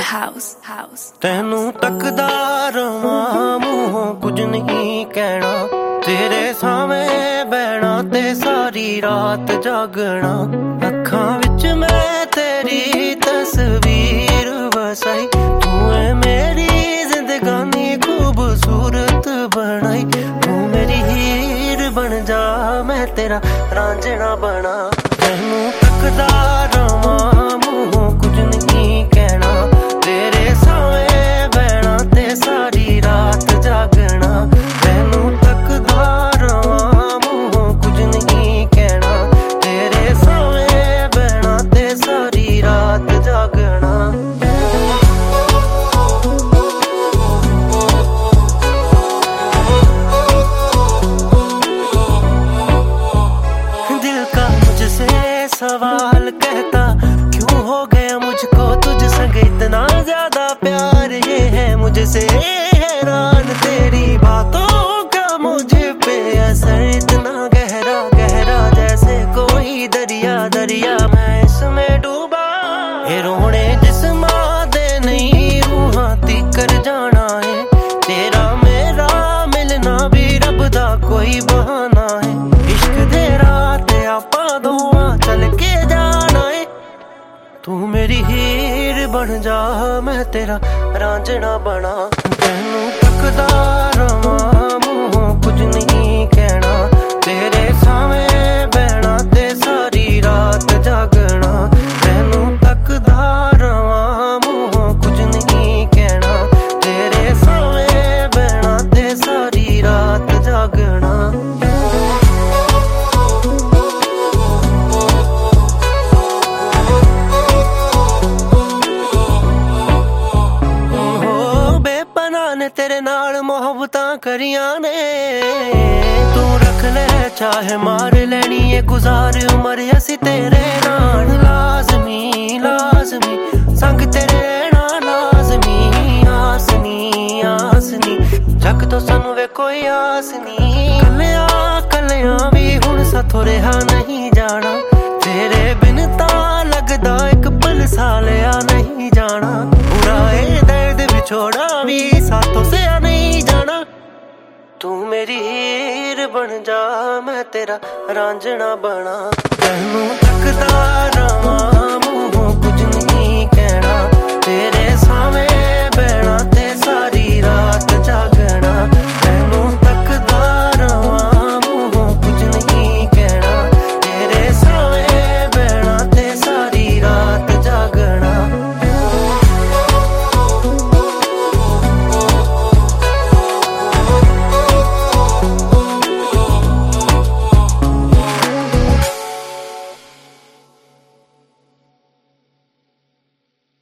तेनू तकदा रवां मूहों कुछ नहीं कहना, तेरे सामने बहना ते सारी रात जागना। अखां विच मैं तेरी तस्वीर बसाई, तू है मेरी जिंदगानी खूबसूरत बनाई। तू मेरी हीर बन जा, मैं तेरा रांझना बना। तेनू तकदा रवां मूहों कुछ नहीं कहना, तेरे सामने बहना ते सारी रात जागना। तेनू तकदा रवां मूहों कुछ नहीं कहना, तेरे सामने बहना ते सारी रात जागना। दिल का मुझसे सवाल कहता, क्यों हो गया मुझको तुझ संग इतना ज्यादा प्यार। ये है मुझसे हैरान तेरी बातों का मुझे पे असर इतना गहरा गहरा, जैसे कोई दरिया दरिया मैं इसमें डूबा। ये रोने जिस्मा दे नहीं रूहां तीकर जाना है, तेरा मेरा मिलना भी रब दा कोई बहाना है। इश्क दे रात आपा दोवां चल के जाना है। तू मेरी हीर बन जा, मैं तेरा रांझना बना। तेनू तकदा रवां मूहों कुछ नहीं कहना, तेरे सामने बहना ते सारी रात जागना। तेनू तकदा रवां मूहों कुछ नहीं कहना, तेरे सामने बहना ते सारी रात जागना। तेरे नाल मोहब्बतां करियां ने, तू रख ले चाहे मार लेनी है, गुजार उमर असी तेरे नाल। लाजमी लाजमी संग तेरे नाल लाजमी, आसनी आसनी जग तो सानू वे कोई आस नी। कलिया कलिया भी हुण साथों रहा नहीं जाना, तेरे बिन तां लगदा एक पल सालिया नहीं जाना। बुरा ए दर्द विछोड़ा भी साथों से नहीं जाना। तू मेरी हीर बन जा, मैं तेरा रांझना बना। तेनू तकदा रवां